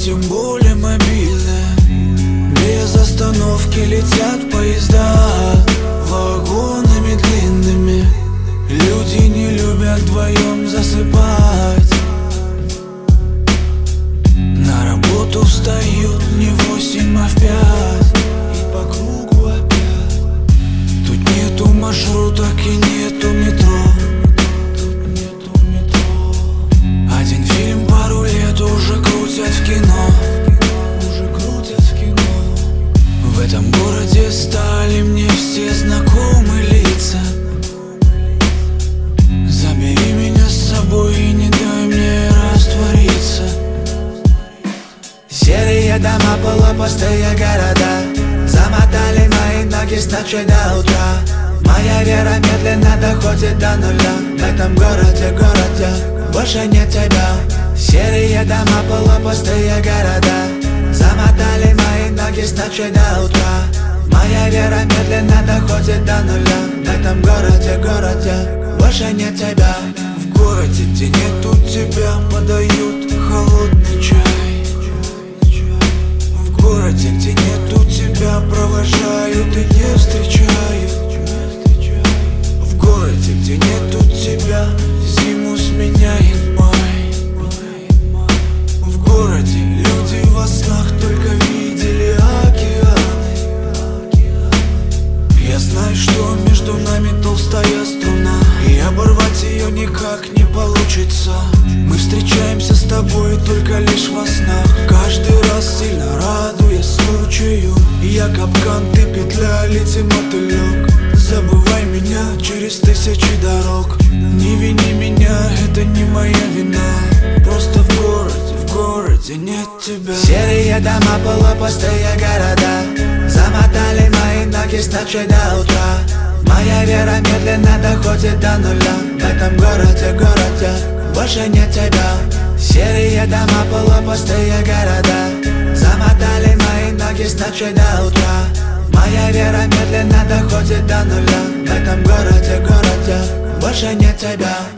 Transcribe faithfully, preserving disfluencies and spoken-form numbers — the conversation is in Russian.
тем более мобильная. Без остановки летят поезда вагонами длинными. Люди не любят вдвоем засыпать. На работу встают не в восемь, а в пять, и по кругу опять. Тут нету маршруток и нету метро. Один фильм пару лет уже крутят в кино. Уже крутят в кино. В этом городе стали мне все знакомые лица. Забери меня с собой и не дай мне раствориться. Серые дома, полупустые города замотали мои ноги с ночи до утра. Моя вера медленно доходит до нуля. В этом городе, городе больше нет тебя. Серые дома, полупустые города замотали мои ноги с ночи до утра. Моя вера медленно доходит до нуля. В этом городе, городе больше нет тебя. В городе, где нету тебя, подают холодный чай. В городе, где нету тебя, провожают и не встречают. В городе, где нету тебя, зиму сменяет май. В городе люди во снах только видели океаны. Я знаю, что между нами толстая струна, и оборвать ее никак не получится. Мы встречаемся с тобой только лишь во снах, каждый раз сильно радуясь случаю. Я капкан, ты петля, лети мотылек. Забывай меня через тысячи дорог. Не вини меня, это не моя вина. Просто в городе, в городе нет тебя. Серые дома, полупустые города замотали мои ноги с ночи до утра. Моя вера медленно доходит до нуля. В этом городе, городе больше нет тебя. Серые дома, полупустые города замотали мои ноги с ночи до утра. Моя вера медленно доходит до нуля. В этом городе, городе больше нет тебя.